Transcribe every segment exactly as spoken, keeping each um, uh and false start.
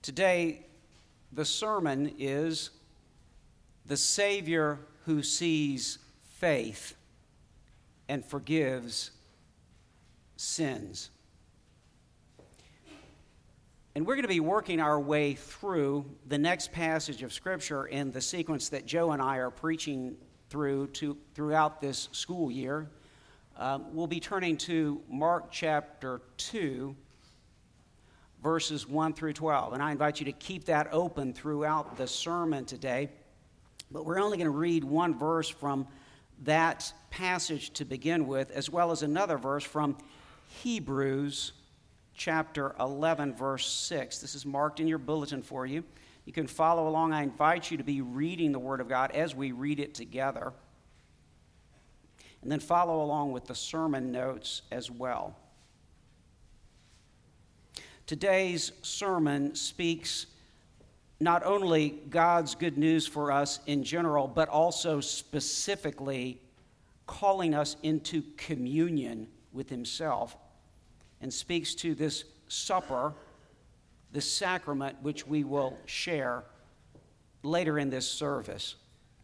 Today, the sermon is the Savior who sees faith and forgives sins. And we're going to be working our way through the next passage of Scripture in the sequence that Joe and I are preaching through to, throughout this school year. Um, we'll be turning to Mark chapter two, verses one through twelve. And I invite you to keep that open throughout the sermon today. But we're only going to read one verse from that passage to begin with, as well as another verse from Hebrews chapter eleven, verse six. This is marked in your bulletin for you. You can follow along. I invite you to be reading the Word of God as we read it together. And then follow along with the sermon notes as well. Today's sermon speaks not only God's good news for us in general, but also specifically calling us into communion with Himself, and speaks to this supper, this sacrament, which we will share later in this service.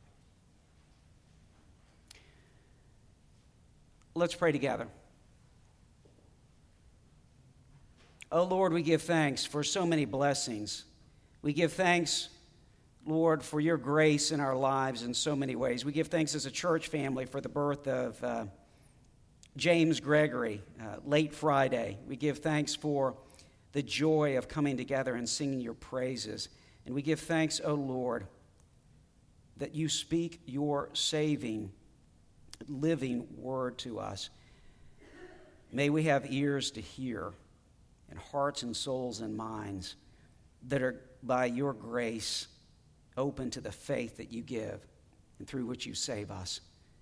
Let's pray together. Oh Lord, we give thanks for so many blessings. We give thanks, Lord, for your grace in our lives in so many ways. We give thanks as a church family for the birth of uh, James Gregory, uh, late Friday. We give thanks for the joy of coming together and singing your praises. And we give thanks, O Lord, that you speak your saving, living word to us. May we have ears to hear and hearts and souls and minds that are by your grace open to the faith that you give and through which you save us.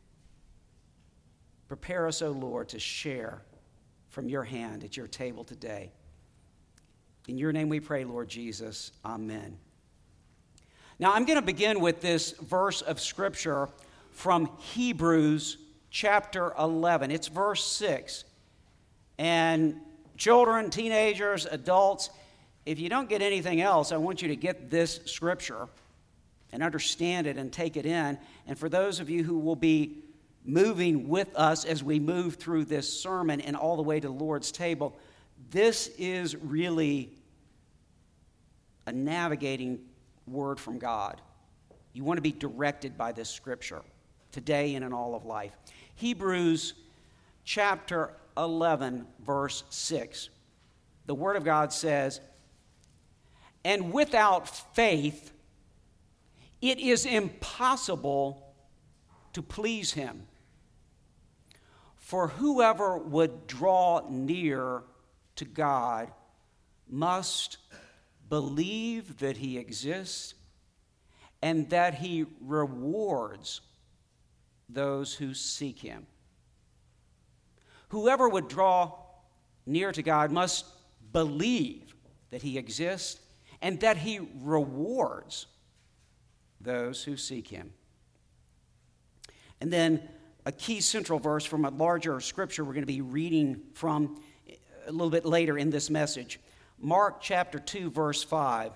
Prepare us, O Lord, to share from your hand at your table today. In your name we pray, Lord Jesus. Amen. Now, I'm going to begin with this verse of Scripture from Hebrews chapter eleven. It's verse six. And children, teenagers, adults, if you don't get anything else, I want you to get this Scripture and understand it and take it in. And for those of you who will be moving with us as we move through this sermon and all the way to the Lord's table, this is really a navigating word from God. You want to be directed by this Scripture today and in all of life. Hebrews chapter eleven, verse six. The Word of God says, "And without faith, it is impossible to please Him. For whoever would draw near to God must believe that He exists and that He rewards those who seek Him." Whoever would draw near to God must believe that He exists and that He rewards those who seek Him. And then a key central verse from a larger scripture we're going to be reading from a little bit later in this message. Mark chapter two, verse five.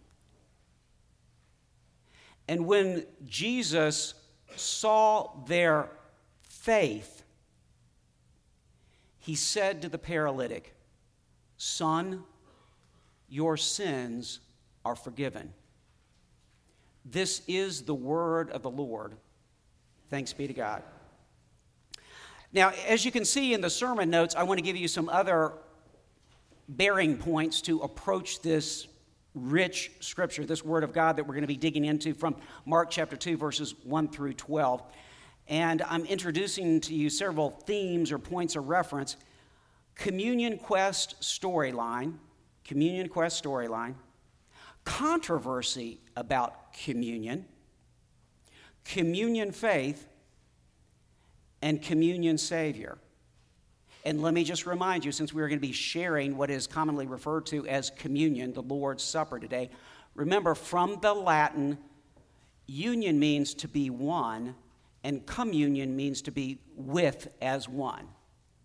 "And when Jesus saw their faith, He said to the paralytic, 'Son, your sins are forgiven.' This is the word of the Lord. Thanks be to God." Now, as you can see in the sermon notes, I want to give you some other bearing points to approach this rich Scripture, this Word of God that we're going to be digging into from Mark chapter two, verses one through twelve. And I'm introducing to you several themes or points of reference. Communion Quest storyline, Communion Quest storyline, controversy about communion, communion faith, and communion Savior. And let me just remind you, since we're going to be sharing what is commonly referred to as communion, the Lord's Supper today, remember from the Latin, union means to be one, and communion means to be with as one.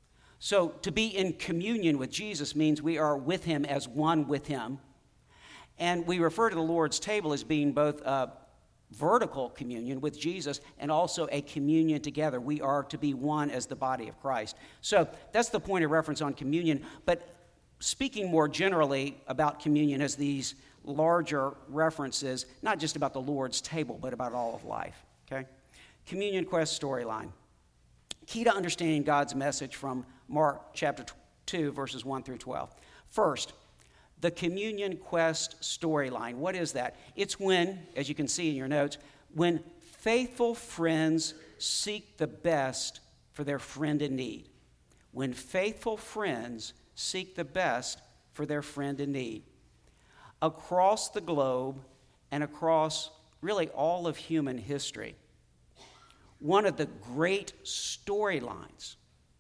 So to be in communion with Jesus means we are with Him as one with Him. And we refer to the Lord's table as being both a vertical communion with Jesus and also a communion together. We are to be one as the body of Christ. So that's the point of reference on communion. But speaking more generally about communion as these larger references, not just about the Lord's table, but about all of life, okay? Communion Quest storyline. Key to understanding God's message from Mark chapter two, verses one through twelve. First, the Communion Quest storyline. What is that? It's when, as you can see in your notes, when faithful friends seek the best for their friend in need. When faithful friends seek the best for their friend in need. Across the globe and across really all of human history, one of the great storylines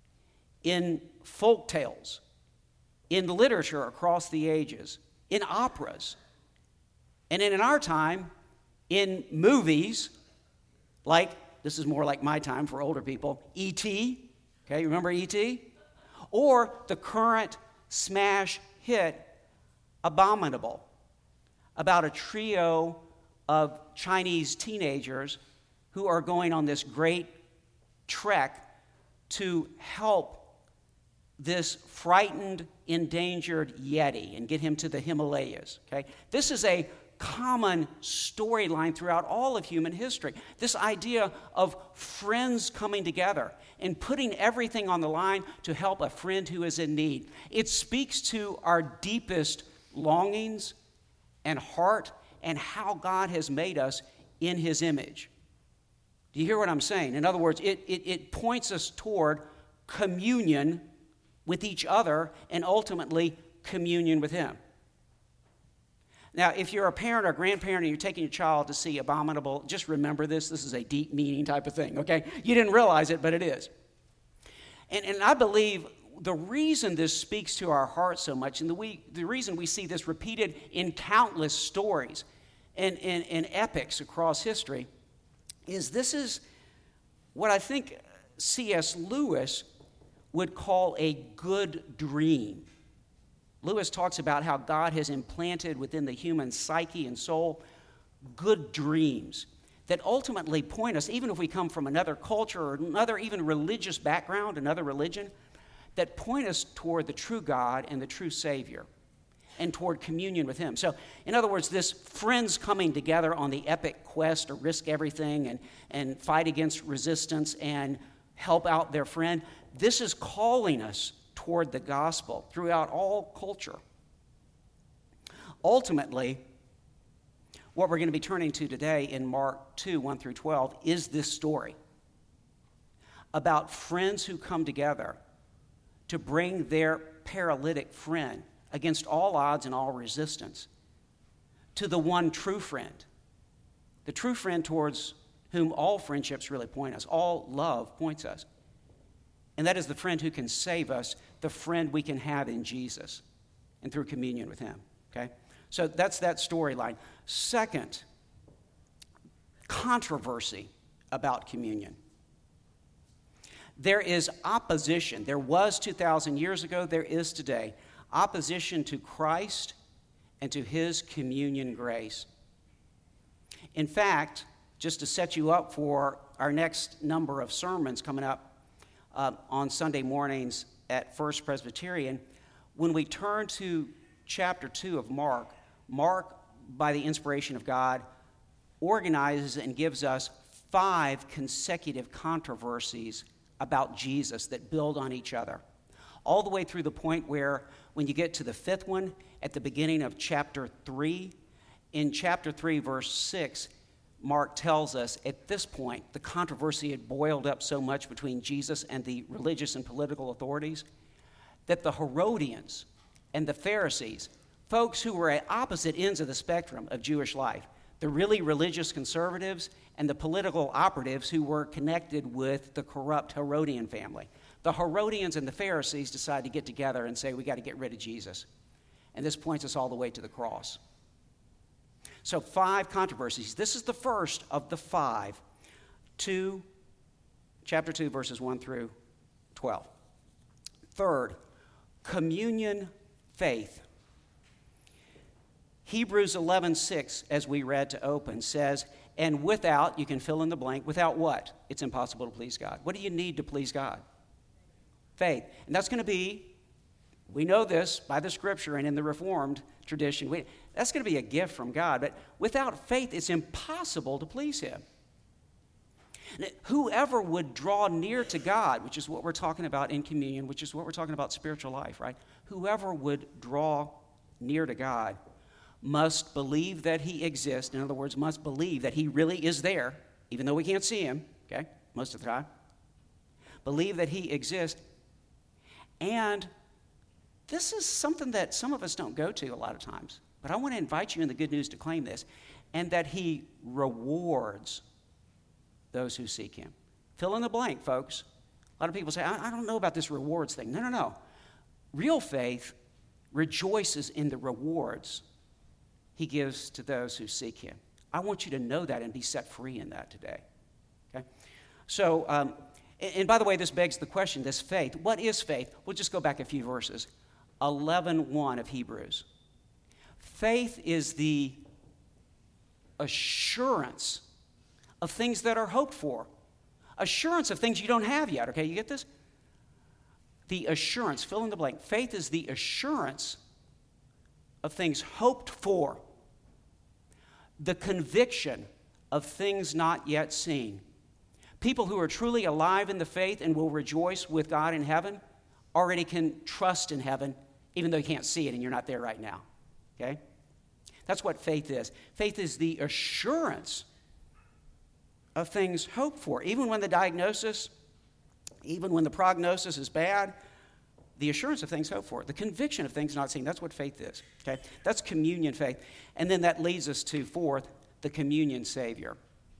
in folk tales, in literature across the ages, in operas, and in our time, in movies, like, this is more like my time for older people, E T, okay, remember E T? Or the current smash hit, Abominable, about a trio of Chinese teenagers who are going on this great trek to help this frightened, endangered Yeti and get him to the Himalayas, okay? This is a common storyline throughout all of human history. This idea of friends coming together and putting everything on the line to help a friend who is in need. It speaks to our deepest longings and heart and how God has made us in his image. Do you hear what I'm saying? In other words, it, it, it points us toward communion with each other and ultimately communion with him. Now, if you're a parent or grandparent and you're taking your child to see Abominable, just remember this. This is a deep meaning type of thing, okay? You didn't realize it, but it is. And, and I believe the reason this speaks to our hearts so much, and the, we, the reason we see this repeated in countless stories and, and, and epics across history, is this is what I think C S Lewis would call a good dream. Lewis talks about how God has implanted within the human psyche and soul good dreams that ultimately point us, even if we come from another culture or another even religious background, another religion, that point us toward the true God and the true Savior and toward communion with him. So, in other words, this friends coming together on the epic quest to risk everything and, and fight against resistance and help out their friend, this is calling us toward the gospel throughout all culture. Ultimately, what we're going to be turning to today in Mark two, one through twelve, is this story about friends who come together to bring their paralytic friend against all odds and all resistance to the one true friend, the true friend towards whom all friendships really point us, all love points us. And that is the friend who can save us, the friend we can have in Jesus and through communion with him, okay? So that's that storyline. Second, controversy about communion. There is opposition. There was two thousand years ago, there is today. Opposition to Christ and to his communion grace. In fact, just to set you up for our next number of sermons coming up uh, on Sunday mornings at First Presbyterian, when we turn to chapter two of Mark, Mark, by the inspiration of God, organizes and gives us five consecutive controversies about Jesus that build on each other, all the way through the point where when you get to the fifth one, at the beginning of chapter three, in chapter three, verse six, Mark tells us at this point, the controversy had boiled up so much between Jesus and the religious and political authorities that the Herodians and the Pharisees, folks who were at opposite ends of the spectrum of Jewish life, the really religious conservatives and the political operatives who were connected with the corrupt Herodian family. The Herodians and the Pharisees decided to get together and say, we got to get rid of Jesus. And this points us all the way to the cross. So five controversies. This is the first of the five. Two, chapter two, verses one through twelve. Third, communion faith. Hebrews eleven six, as we read to open, says, and without, you can fill in the blank, without what? It's impossible to please God. What do you need to please God? Faith. And that's going to be, we know this by the Scripture and in the Reformed tradition, we, that's going to be a gift from God. But without faith, it's impossible to please Him. Whoever would draw near to God, which is what we're talking about in communion, which is what we're talking about spiritual life, right? Whoever would draw near to God must believe that He exists. In other words, must believe that He really is there, even though we can't see Him, okay, most of the time. Believe that He exists. And this is something that some of us don't go to a lot of times. But I want to invite you in the good news to claim this. And that He rewards those who seek Him. Fill in the blank, folks. A lot of people say, I, I don't know about this rewards thing. No, no, no. Real faith rejoices in the rewards He gives to those who seek Him. I want you to know that and be set free in that today. Okay? So, um, and, and by the way, this begs the question, this faith. What is faith? We'll just go back a few verses. eleven one of Hebrews. Faith is the assurance of things that are hoped for. Assurance of things you don't have yet, okay? You get this? The assurance, fill in the blank. Faith is the assurance of things hoped for. The conviction of things not yet seen. People who are truly alive in the faith and will rejoice with God in heaven already can trust in heaven, even though you can't see it and you're not there right now, okay? That's what faith is. Faith is the assurance of things hoped for. Even when the diagnosis, even when the prognosis is bad, the assurance of things hoped for, the conviction of things not seen. That's what faith is. Okay, that's communion faith. And then that leads us to fourth, the communion Savior,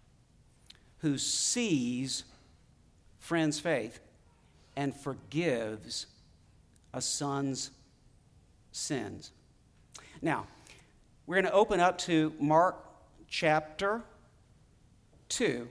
who sees friend's faith and forgives a son's sins. Now, we're going to open up to Mark chapter two,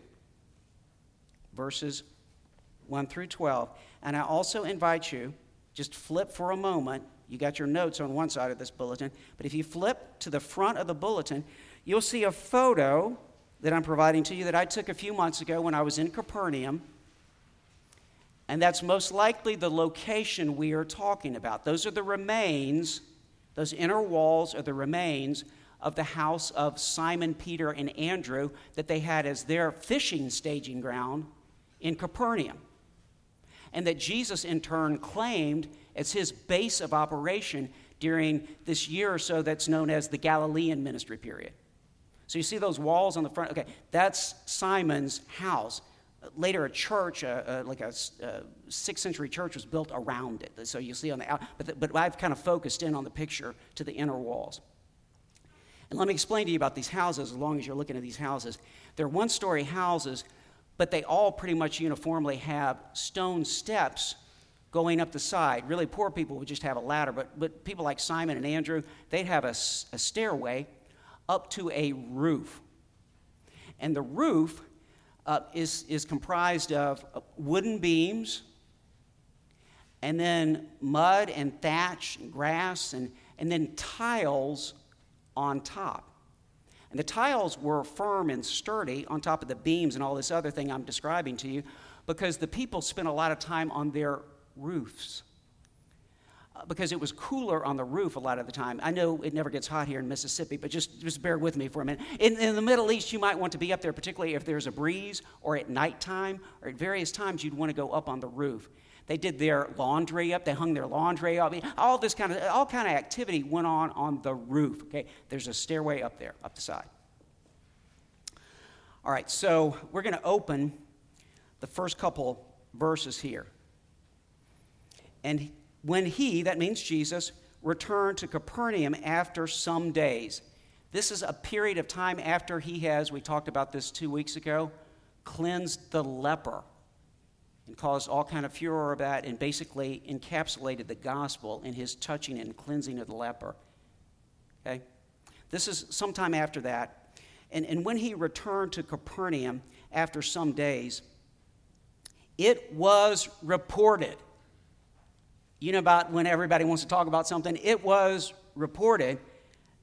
verses one through twelve. And I also invite you, just flip for a moment. You got your notes on one side of this bulletin. But if you flip to the front of the bulletin, you'll see a photo that I'm providing to you that I took a few months ago when I was in Capernaum. And that's most likely the location we are talking about. Those are the remains, those inner walls are the remains of the house of Simon, Peter, and Andrew that they had as their fishing staging ground in Capernaum. And that Jesus, in turn, claimed as his base of operation during this year or so that's known as the Galilean ministry period. So you see those walls on the front? Okay, that's Simon's house. Later, a church, uh, uh, like a uh, sixth century church, was built around it. So you see on the out, but, the, but I've kind of focused in on the picture to the inner walls. And let me explain to you about these houses as long as you're looking at these houses. They're one-story houses, but they all pretty much uniformly have stone steps going up the side. Really poor people would just have a ladder, but, but people like Simon and Andrew, they'd have a, a stairway up to a roof. And the roof uh, is, is comprised of wooden beams and then mud and thatch and grass and, and then tiles on top. And the tiles were firm and sturdy on top of the beams and all this other thing I'm describing to you because the people spent a lot of time on their roofs uh, because it was cooler on the roof a lot of the time. I know it never gets hot here in Mississippi, but just, just bear with me for a minute. In, in the Middle East, you might want to be up there, particularly if there's a breeze or at nighttime or at various times you'd want to go up on the roof. They did their laundry up. They hung their laundry up. All this kind of, all kind of activity went on on the roof. Okay, there's a stairway up there, up the side. All right, so we're going to open the first couple verses here. And when he, that means Jesus, returned to Capernaum after some days. This is a period of time after he has, we talked about this two weeks ago, cleansed the leper. And caused all kind of furor of that and basically encapsulated the gospel in his touching and cleansing of the leper. Okay? This is sometime after that. And, and when he returned to Capernaum after some days, it was reported. You know about when everybody wants to talk about something? It was reported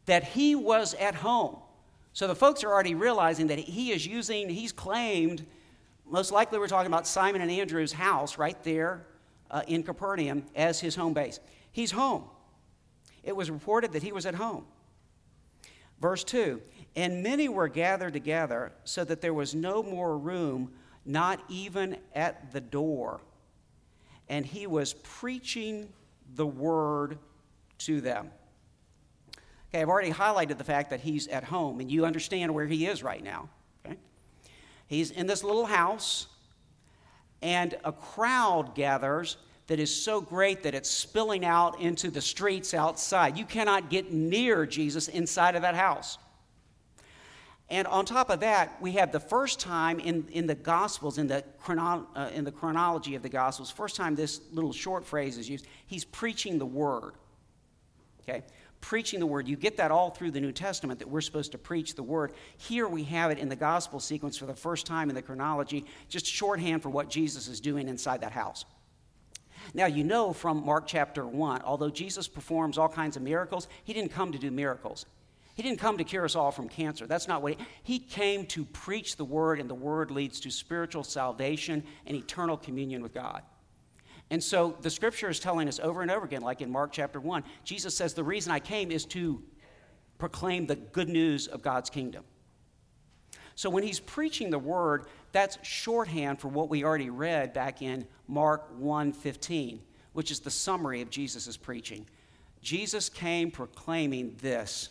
that he was at home. So the folks are already realizing that he is using, he's claimed, most likely we're talking about Simon and Andrew's house right there uh, in Capernaum as his home base. He's home. It was reported that he was at home. Verse two, and many were gathered together so that there was no more room, not even at the door. And he was preaching the word to them. Okay, I've already highlighted the fact that he's at home, and you understand where he is right now. Okay? He's in this little house, and a crowd gathers that is so great that it's spilling out into the streets outside. You cannot get near Jesus inside of that house. And on top of that, we have the first time in, in the Gospels, in the, chrono, uh, in the chronology of the Gospels, first time this little short phrase is used, he's preaching the word. Okay? Preaching the word. You get that all through the New Testament, that we're supposed to preach the word. Here we have it in the Gospel sequence for the first time in the chronology, just shorthand for what Jesus is doing inside that house. Now, you know from Mark chapter one, although Jesus performs all kinds of miracles, he didn't come to do miracles. He didn't come to cure us all from cancer. That's not what he... He came to preach the word, and the word leads to spiritual salvation and eternal communion with God. And so the scripture is telling us over and over again, like in Mark chapter one, Jesus says, the reason I came is to proclaim the good news of God's kingdom. So when he's preaching the word, that's shorthand for what we already read back in Mark one fifteen, which is the summary of Jesus' preaching. Jesus came proclaiming this.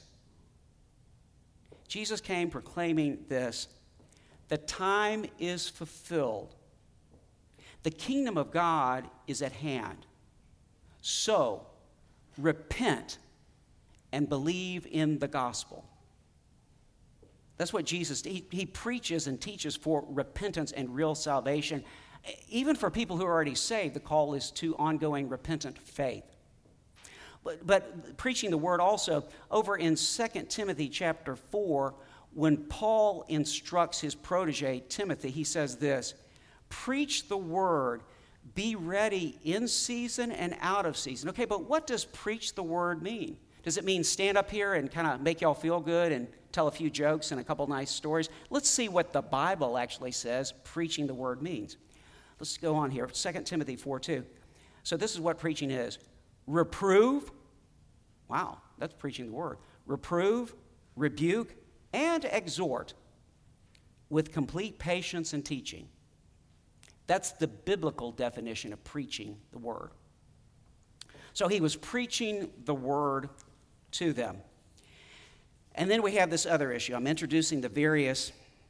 Jesus came proclaiming this. The time is fulfilled. The kingdom of God is at hand. So, repent and believe in the gospel. That's what Jesus, he, he preaches and teaches for repentance and real salvation. Even for people who are already saved, the call is to ongoing repentant faith. But, but preaching the word also, over in Second Timothy chapter four, when Paul instructs his protege, Timothy, he says this, preach the word, be ready in season and out of season. Okay, but what does preach the word mean? Does it mean stand up here and kind of make y'all feel good and tell a few jokes and a couple nice stories? Let's see what the Bible actually says preaching the word means. Let's go on here. Second Timothy four two. So this is what preaching is. Reprove. Wow, that's preaching the word. Reprove, rebuke, and exhort with complete patience and teaching. That's the biblical definition of preaching the word. So he was preaching the word to them. And then we have this other issue. I'm introducing the various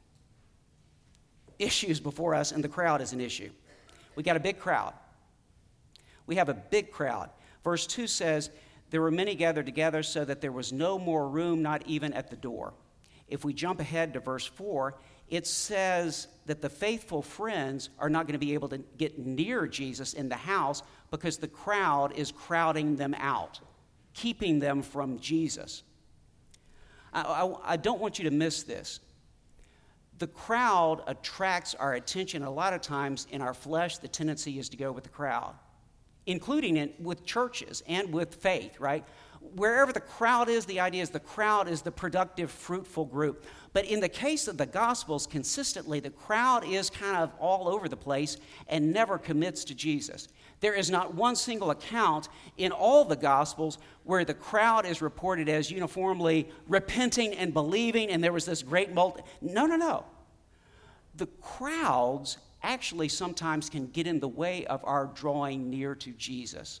issues before us, and the crowd is an issue. We got a big crowd. We have a big crowd. Verse two says, there were many gathered together so that there was no more room, not even at the door. If we jump ahead to verse four, it says that the faithful friends are not going to be able to get near Jesus in the house because the crowd is crowding them out, keeping them from Jesus. I, I, I don't want you to miss this. The crowd attracts our attention. A lot of times in our flesh, the tendency is to go with the crowd, including in, with churches and with faith, right? Wherever the crowd is, the idea is the crowd is the productive, fruitful group. But in the case of the Gospels, consistently, the crowd is kind of all over the place and never commits to Jesus. There is not one single account in all the Gospels where the crowd is reported as uniformly repenting and believing, and there was this great multi... No, no, no. The crowds actually sometimes can get in the way of our drawing near to Jesus.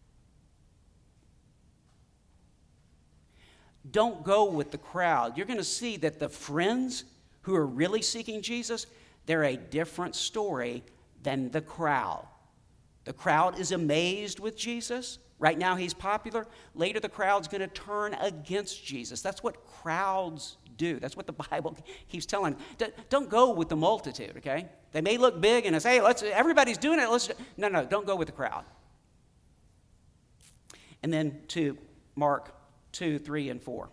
Don't go with the crowd. You're going to see that the friends who are really seeking Jesus, they're a different story than the crowd. The crowd is amazed with Jesus. Right now he's popular. Later the crowd's going to turn against Jesus. That's what crowds do. That's what the Bible keeps telling. Don't go with the multitude, okay? They may look big and say, hey, let's, everybody's doing it. Let's, no, no, don't go with the crowd. And then to Mark two, three, and four.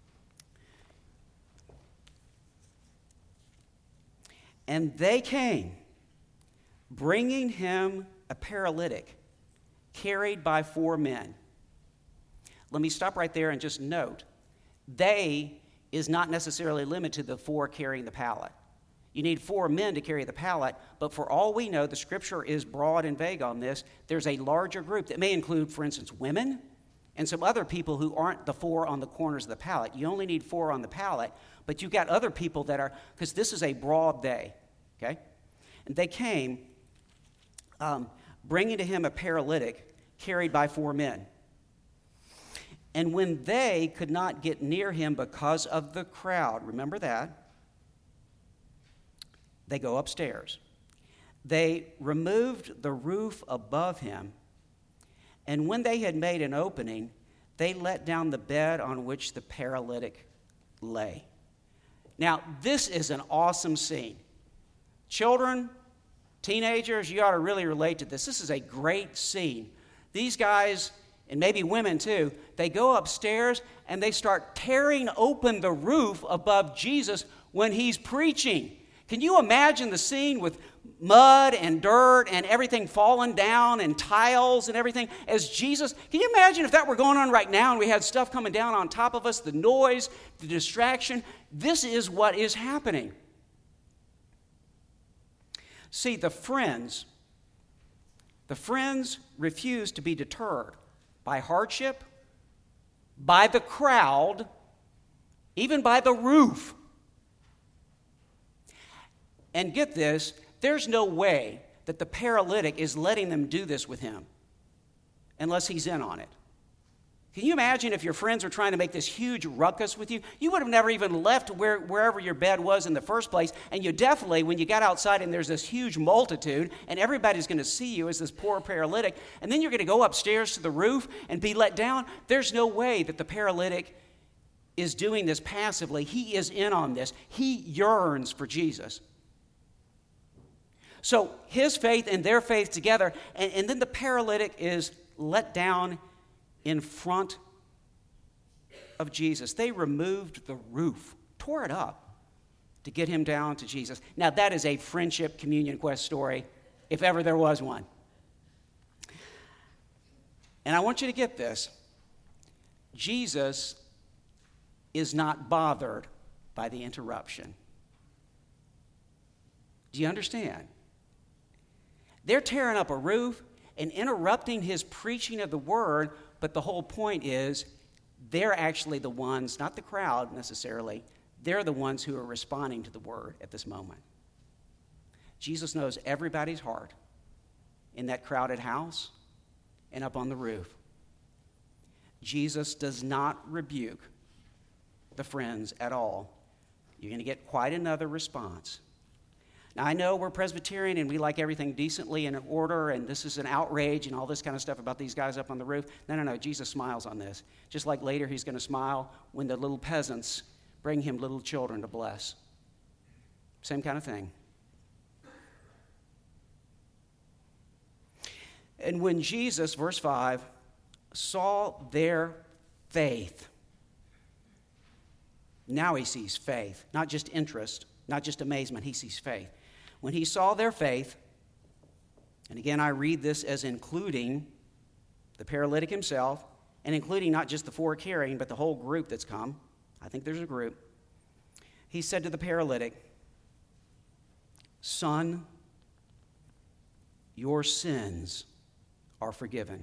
And they came, bringing him a paralytic, carried by four men. Let me stop right there and just note they is not necessarily limited to the four carrying the pallet. You need four men to carry the pallet, but for all we know, the scripture is broad and vague on this. There's a larger group that may include, for instance, women and some other people who aren't the four on the corners of the pallet. You only need four on the pallet, but you've got other people that are, because this is a broad day, okay? And they came, um, bringing to him a paralytic carried by four men. And when they could not get near him because of the crowd, remember that, they go upstairs. They removed the roof above him, and when they had made an opening, they let down the bed on which the paralytic lay. Now, this is an awesome scene. Children, teenagers, you ought to really relate to this. This is a great scene. These guys, and maybe women too, they go upstairs and they start tearing open the roof above Jesus when he's preaching. Can you imagine the scene with mud and dirt and everything falling down and tiles and everything as Jesus? Can you imagine if that were going on right now and we had stuff coming down on top of us, the noise, the distraction? This is what is happening. See, the friends, the friends refused to be deterred by hardship, by the crowd, even by the roof. And get this, there's no way that the paralytic is letting them do this with him unless he's in on it. Can you imagine if your friends were trying to make this huge ruckus with you? You would have never even left where, wherever your bed was in the first place, and you definitely, when you got outside and there's this huge multitude, and everybody's going to see you as this poor paralytic, and then you're going to go upstairs to the roof and be let down, there's no way that the paralytic is doing this passively. He is in on this. He yearns for Jesus. So his faith and their faith together, and, and then the paralytic is let down in front of Jesus. They removed the roof, tore it up to get him down to Jesus. Now that is a friendship communion quest story, if ever there was one. And I want you to get this. Jesus is not bothered by the interruption. Do you understand? They're tearing up a roof and interrupting his preaching of the word, but the whole point is they're actually the ones, not the crowd necessarily, they're the ones who are responding to the word at this moment. Jesus knows everybody's heart in that crowded house and up on the roof. Jesus does not rebuke the friends at all. You're going to get quite another response. Now, I know we're Presbyterian and we like everything decently and in order, and this is an outrage and all this kind of stuff about these guys up on the roof. No, no, no, Jesus smiles on this. Just like later he's going to smile when the little peasants bring him little children to bless. Same kind of thing. And when Jesus, verse five, saw their faith, now he sees faith, not just interest, not just amazement, he sees faith. When he saw their faith, and again I read this as including the paralytic himself, and including not just the four carrying, but the whole group that's come. I think there's a group. He said to the paralytic, "Son, your sins are forgiven."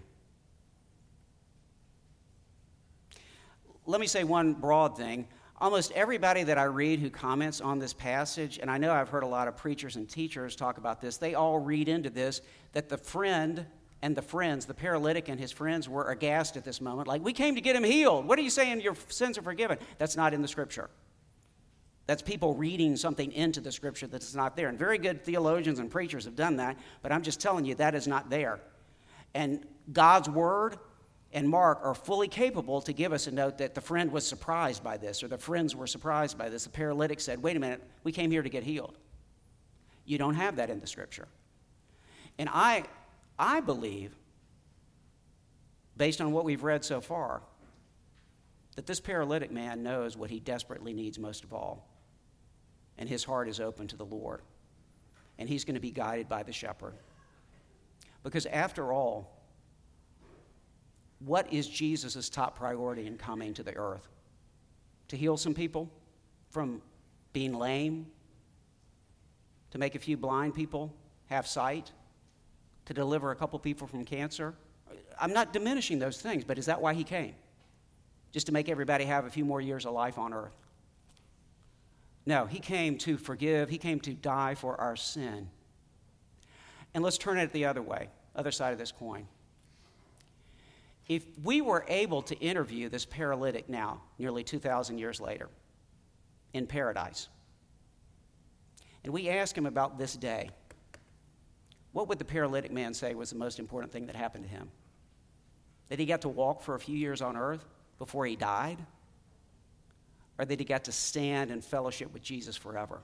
Let me say one broad thing. Almost everybody that I read who comments on this passage, and I know I've heard a lot of preachers and teachers talk about this, they all read into this that the friend and the friends, the paralytic and his friends, were aghast at this moment. Like, we came to get him healed. What are you saying? Your sins are forgiven. That's not in the Scripture. That's people reading something into the Scripture that's not there. And very good theologians and preachers have done that, but I'm just telling you that is not there. And God's Word and Mark are fully capable to give us a note that the friend was surprised by this, or the friends were surprised by this. The paralytic said, wait a minute, we came here to get healed. You don't have that in the Scripture. And I, I believe, based on what we've read so far, that this paralytic man knows what he desperately needs most of all. And his heart is open to the Lord. And he's going to be guided by the shepherd. Because after all, what is Jesus' top priority in coming to the earth? to heal some people from being lame, to make a few blind people have sight, to deliver a couple people from cancer. I'm not diminishing those things, but is that why he came? Just to make everybody have a few more years of life on earth? No, he came to forgive. He came to die for our sin. And let's turn it the other way, other side of this coin. If we were able to interview this paralytic now, nearly two thousand years later, in paradise, and we ask him about this day, what would the paralytic man say was the most important thing that happened to him? That he got to walk for a few years on earth before he died? Or that he got to stand in fellowship with Jesus forever?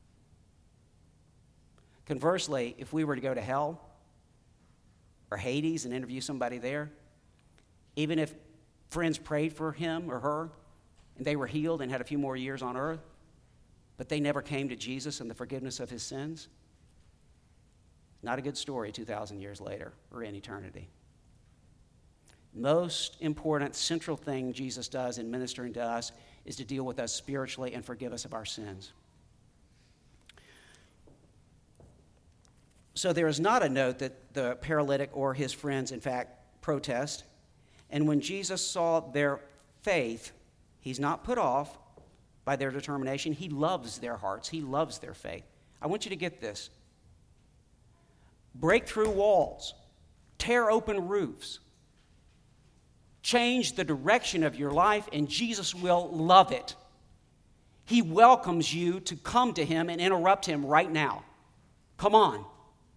Conversely, if we were to go to hell or Hades and interview somebody there, even if friends prayed for him or her and they were healed and had a few more years on earth, but they never came to Jesus and the forgiveness of his sins, not a good story two thousand years later or in eternity. Most important, central thing Jesus does in ministering to us is to deal with us spiritually and forgive us of our sins. So there is not a note that the paralytic or his friends, in fact, protest. And when Jesus saw their faith, he's not put off by their determination. He loves their hearts. He loves their faith. I want you to get this. Break through walls. Tear open roofs. Change the direction of your life, and Jesus will love it. He welcomes you to come to him and interrupt him right now. Come on.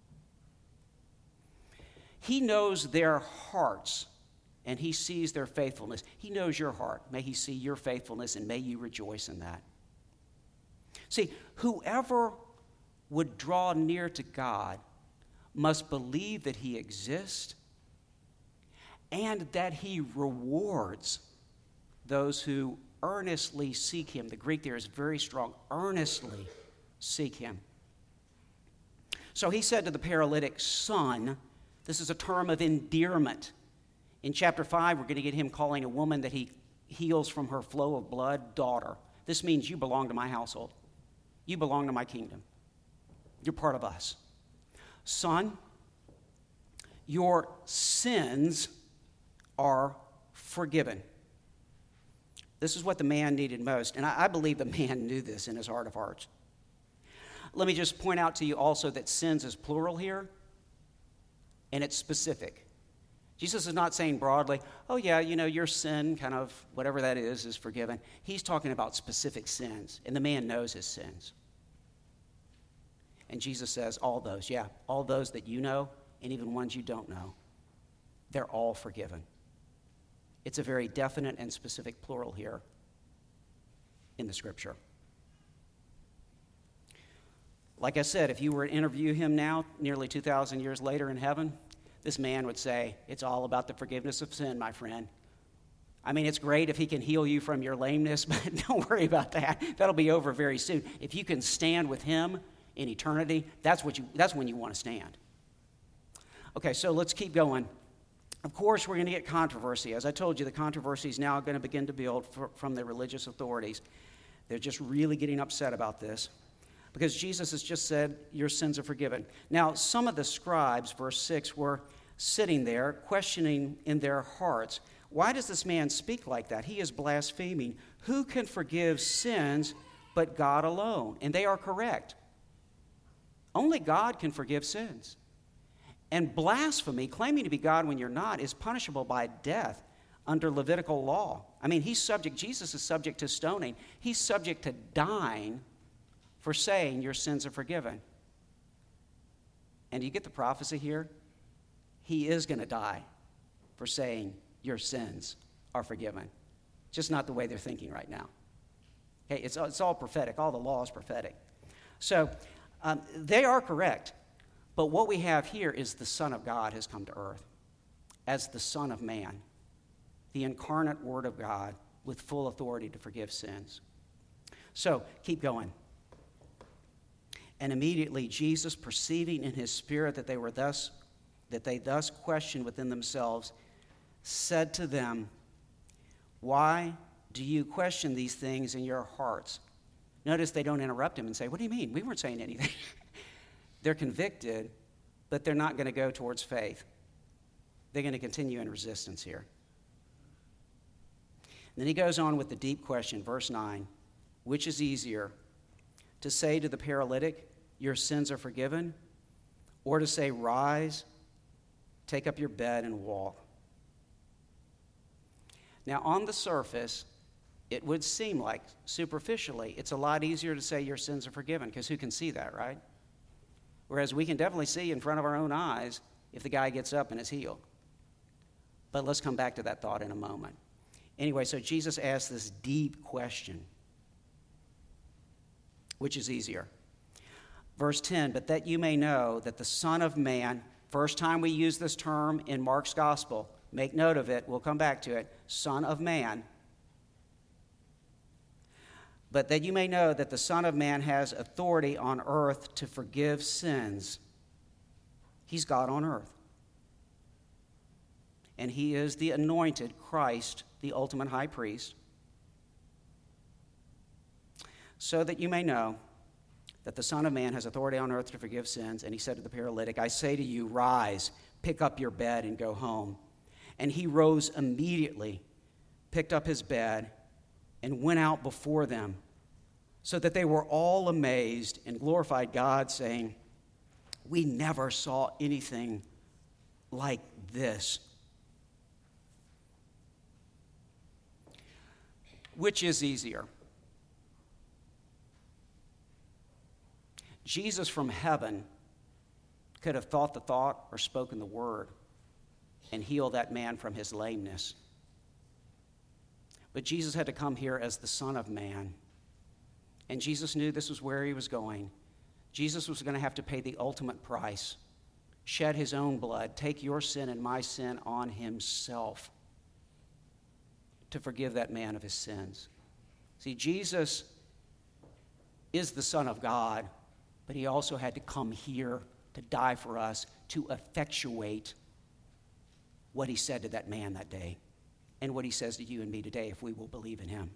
He knows their hearts, and he sees their faithfulness. He knows your heart. May he see your faithfulness, and may you rejoice in that. See, whoever would draw near to God must believe that he exists and that he rewards those who earnestly seek him. The Greek there is very strong. Earnestly seek him. So he said to the paralytic, son, this is a term of endearment. In chapter five, we're going to get him calling a woman that he heals from her flow of blood, daughter. This means you belong to my household. You belong to my kingdom. You're part of us. Son, your sins are forgiven. This is what the man needed most, and I, I believe the man knew this in his heart of hearts. Let me just point out to you also that sins is plural here, and it's specific. Jesus is not saying broadly, oh yeah, you know, your sin, kind of whatever that is, is forgiven. He's talking about specific sins, and the man knows his sins. And Jesus says, all those, yeah, all those that you know, and even ones you don't know, they're all forgiven. It's a very definite and specific plural here in the scripture. Like I said, if you were to interview him now, nearly two thousand years later in heaven, this man would say, it's all about the forgiveness of sin, my friend. I mean, it's great if he can heal you from your lameness, but don't worry about that. That'll be over very soon. If you can stand with him in eternity, that's what you, that's when you want to stand. Okay, so let's keep going. Of course, we're going to get controversy. As I told you, the controversy is now going to begin to build for, from the religious authorities. They're just really getting upset about this because Jesus has just said, your sins are forgiven. Now, some of the scribes, verse six, were sitting there questioning in their hearts, why does this man speak like that? He is blaspheming. Who can forgive sins but God alone? And they are correct. Only God can forgive sins. And blasphemy, claiming to be God when you're not, is punishable by death under Levitical law. I mean, he's subject, Jesus is subject to stoning. He's subject to dying for saying your sins are forgiven. And you get the prophecy here? He is going to die for saying your sins are forgiven. Just not the way they're thinking right now. Okay, it's, it's all prophetic. All the law is prophetic. So um, they are correct. But what we have here is the Son of God has come to earth as the Son of Man, the incarnate Word of God with full authority to forgive sins. So, keep going. And immediately Jesus, perceiving in his spirit that they were thus, that they thus questioned within themselves, said to them, why do you question these things in your hearts? Notice they don't interrupt him and say, what do you mean? We weren't saying anything. They're convicted, but they're not going to go towards faith. They're going to continue in resistance here. And then he goes on with the deep question, verse nine, which is easier, to say to the paralytic, your sins are forgiven, or to say, rise, take up your bed and walk? Now, on the surface, it would seem like, superficially, it's a lot easier to say your sins are forgiven, because who can see that, right? Whereas we can definitely see in front of our own eyes if the guy gets up and is healed. But let's come back to that thought in a moment. Anyway, so Jesus asked this deep question, which is easier? Verse ten, but that you may know that the Son of Man, first time we use this term in Mark's gospel, make note of it, we'll come back to it, Son of Man. But that you may know that the Son of Man has authority on earth to forgive sins. He's God on earth. And he is the anointed Christ, the ultimate high priest. So that you may know that the Son of Man has authority on earth to forgive sins. And he said to the paralytic, I say to you, rise, pick up your bed and go home. And he rose immediately, picked up his bed, and went out before them, so that they were all amazed and glorified God, saying, we never saw anything like this. Which is easier? Jesus from heaven could have thought the thought or spoken the word and healed that man from his lameness. But Jesus had to come here as the Son of Man. And Jesus knew this was where he was going. Jesus was going to have to pay the ultimate price, shed his own blood, take your sin and my sin on himself to forgive that man of his sins. See, Jesus is the Son of God, but he also had to come here to die for us, to effectuate what he said to that man that day and what he says to you and me today if we will believe in him.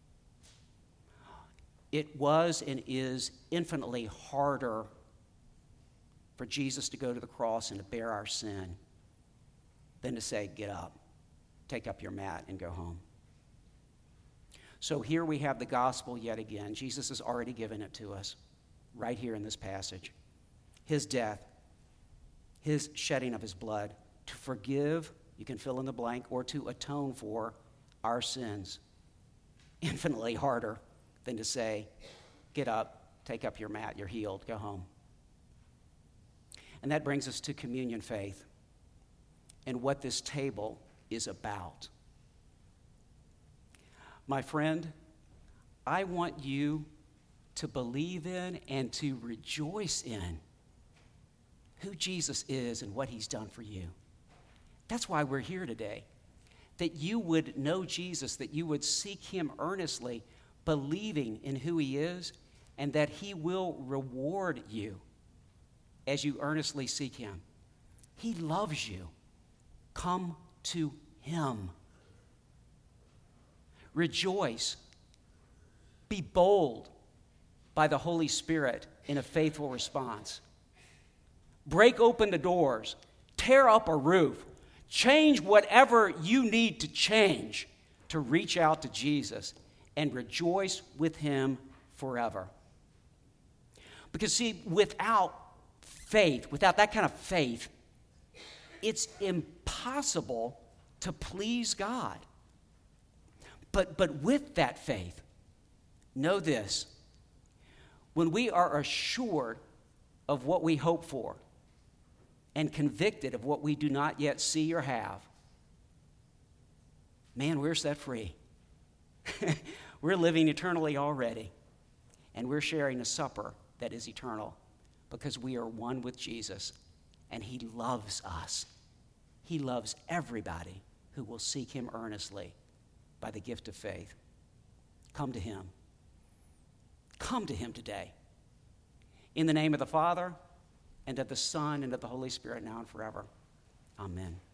It was and is infinitely harder for Jesus to go to the cross and to bear our sin than to say, get up, take up your mat, and go home. So here we have the gospel yet again. Jesus has already given it to us right here in this passage. His death, his shedding of his blood to forgive, you can fill in the blank, or to atone for our sins. Infinitely harder than to say, get up, take up your mat, you're healed, go home. And that brings us to communion faith and what this table is about. My friend, I want you to believe in and to rejoice in who Jesus is and what he's done for you. That's why we're here today, that you would know Jesus, that you would seek him earnestly, believing in who he is, and that he will reward you as you earnestly seek him. He loves you. Come to him. Rejoice. Be bold by the Holy Spirit in a faithful response. Break open the doors. Tear up a roof. Change whatever you need to change to reach out to Jesus and rejoice with him forever. Because see, without faith, without that kind of faith, it's impossible to please God. But, but with that faith, know this, when we are assured of what we hope for and convicted of what we do not yet see or have, man, we're set free. We're living eternally already, and we're sharing a supper that is eternal because we are one with Jesus, and he loves us. He loves everybody who will seek him earnestly by the gift of faith. Come to him. Come to him today. In the name of the Father, and of the Son, and of the Holy Spirit, now and forever. Amen.